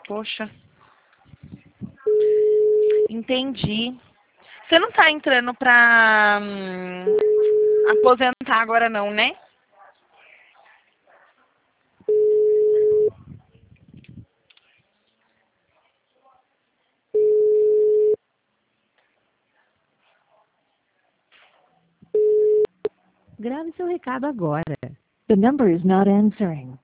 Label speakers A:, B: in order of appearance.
A: Poxa. Entendi. Você não tá entrando pra aposentar agora não, né?
B: Grave seu recado agora. The number is not answering.